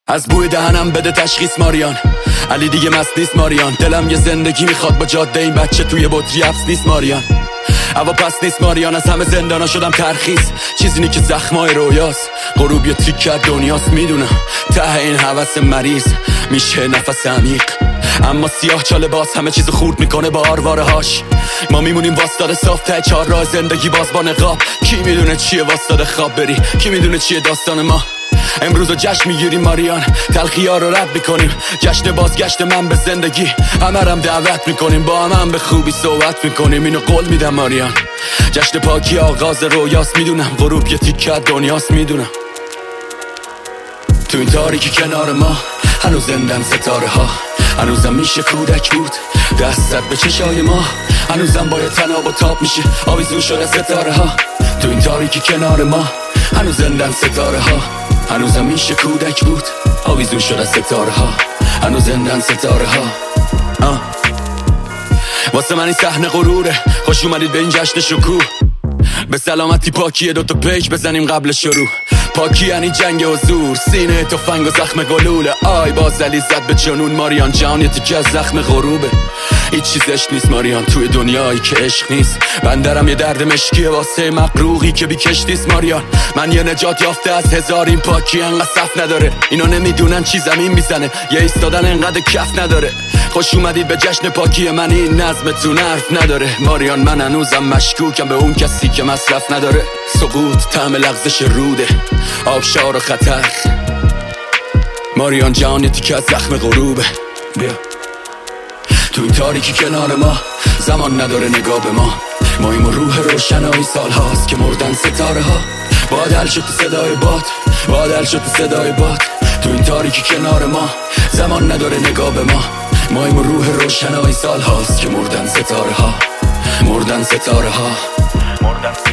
از بوی دهنم بده تشخیص ماریان. علی دیگه مست نیست ماریان. دلم یه زندگی میخواد با جاده این بچه توی بطری حبس نیست ماریان. هوا پس نیست ماریان. از همه زندانا شدم ترخیص. چیزی که زخمای رویاست. غروب یه تیک کرد دنیاست. میدونم ته این هوس مریض میشه نفس عمیق، اما سیاه چاله باز همه چیز خورد میکنه با آرواره هاش. ما میمونیم واسطاده صاف ته چهار راه زندگی باز با نقاب. کی میدونه چیه واسطاده خواب بری؟ کی میدونه چیه داستان ما؟ امروز جشن میگیریم ماریان. تلخی‌ها رو رد میکنیم. جشن بازگشت من به زندگی. همرم دعوت میکنیم. با هم به خوبی صحبت میکنیم. اینو قول میدم ماریان. جشن پاکی آغاز رویاست. میدونم غروب یه تیکه دنیاست. میدونم تو این تاریکی کنار ما هنوز زندن ستاره ها. هنوزم میشه کودک بود دستت به چشای ما. هنوزم باید تناب و تاب میشه آویزون شده ستاره ها. تو این تاریکی کنار ما هنوز زندن ستاره ها. هنوزم میشه کودک بود آویزون شده ستاره ها. هنوز زندن ستاره ها. واسه من این صحنه غروره. خوش اومدید به این جشن شکوه. به سلامتی پاکیه دوتا پیج بزنیم قبل شروع. پاکی یعنی جنگ حضور. سینه تفنگ و زخم گلوله. آی بازلی زد به جنون ماریان. جان یه تیکه از زخم غروبه. هیچ چیزش نیست ماریان توی دنیایی که عشق نیست. بندرم یه درد مشکیه واسه مقروقی که بی کشتیست ماریان. من یه نجات یافته از هزار. این پاکی انقدر صف نداره. اینا نمیدونن چی زمین میزنه. یه ایستادن انقدر کف نداره. خوش اومدید به جشن پاکی من. این نظمتون حرف نداره ماریان. من هنوزم مشکوکم به اون کسی که مصرف نداره. سقوط طعم لغزش روده. آبشار و خطر ماریان. جان یه تیکه از زخم غروبه. بیا تو این تاریکی کنار ما. زمان نداره نگاه به ما. ماییم و روح روشنایی سال هاست که مردن ستاره ها. بادل شد تو صدای باد. بادل شد تو صدای باد. تو این تاریکی کنار ما. زمان نداره نگاه به ما. ماییم و روح روشنایی سال هاست که مردن ستاره ها. مردن ستاره ها.